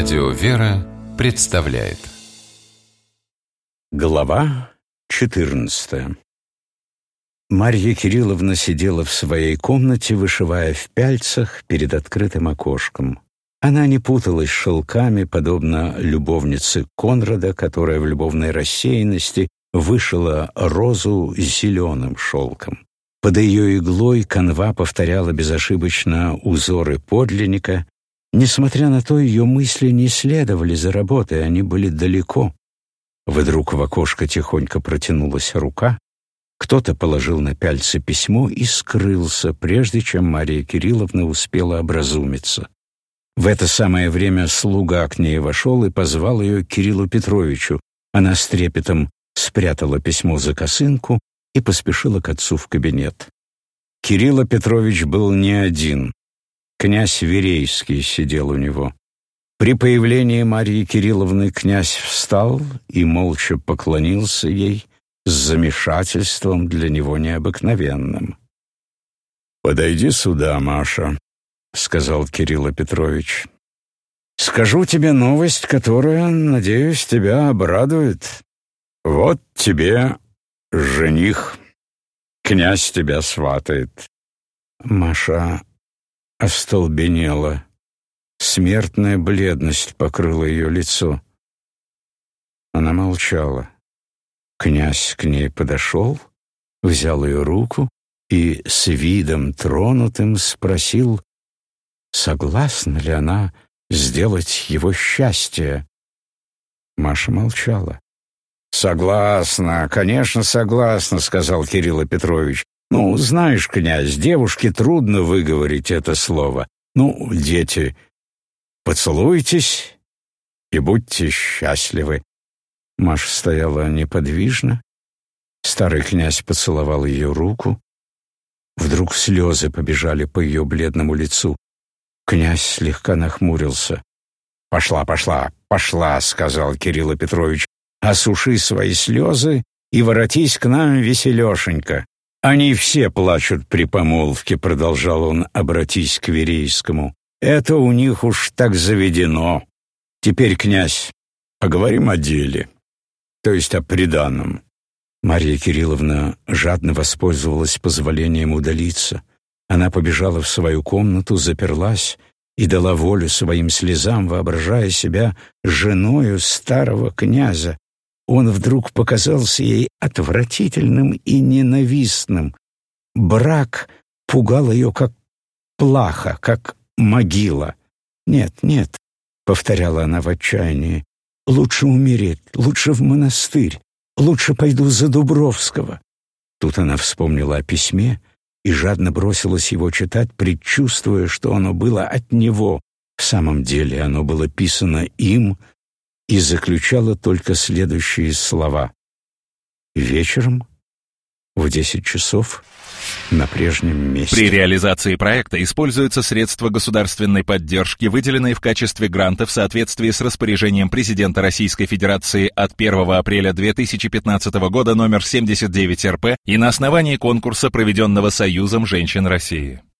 Радио «Вера» представляет. Глава 14. Марья Кирилловна сидела в своей комнате, вышивая в пяльцах перед открытым окошком. Она не путалась шелками, подобно любовнице Конрада, которая в любовной рассеянности вышила розу зеленым шелком. Под ее иглой канва повторяла безошибочно узоры подлинника. Несмотря на то, ее мысли не следовали за работой, они были далеко. Вдруг в окошко тихонько протянулась рука, кто-то положил на пяльцы письмо и скрылся, прежде чем Марья Кирилловна успела образумиться. В это самое время слуга к ней вошел и позвал ее к Кириллу Петровичу. Она с трепетом спрятала письмо за косынку и поспешила к отцу в кабинет. Кирилл Петрович был не один. Князь Верейский сидел у него. При появлении Марьи Кирилловны князь встал и молча поклонился ей с замешательством для него необыкновенным. «Подойди сюда, Маша», — сказал Кирилл Петрович. «Скажу тебе новость, которая, надеюсь, тебя обрадует. Вот тебе жених. Князь тебя сватает». Маша остолбенела. Смертная бледность покрыла ее лицо. Она молчала. Князь к ней подошел, взял ее руку и с видом тронутым спросил, согласна ли она сделать его счастье. Маша молчала. «Согласна, конечно, согласна», — сказал Кирилл Петрович. «Ну, знаешь, князь, девушке трудно выговорить это слово. Ну, дети, поцелуйтесь и будьте счастливы». Маша стояла неподвижно. Старый князь поцеловал ее руку. Вдруг слезы побежали по ее бледному лицу. Князь слегка нахмурился. «Пошла, — сказал Кирилл Петрович, — осуши свои слезы и воротись к нам веселешенько. Они все плачут при помолвке», — продолжал он, обратись к Верейскому. «Это у них уж так заведено. Теперь, князь, поговорим о деле, то есть о приданом». Марья Кирилловна жадно воспользовалась позволением удалиться. Она побежала в свою комнату, заперлась и дала волю своим слезам, воображая себя женою старого князя. Он вдруг показался ей отвратительным и ненавистным. Брак пугал ее, как плаха, как могила. «Нет, нет», — повторяла она в отчаянии, — «лучше умереть, лучше в монастырь, лучше пойду за Дубровского». Тут она вспомнила о письме и жадно бросилась его читать, предчувствуя, что оно было от него. В самом деле оно было писано им и заключало только следующие слова. «Вечером в 10 часов на прежнем месте». При реализации проекта используются средства государственной поддержки, выделенные в качестве гранта в соответствии с распоряжением президента Российской Федерации от 1 апреля 2015 года номер 79 РП и на основании конкурса, проведенного Союзом женщин России.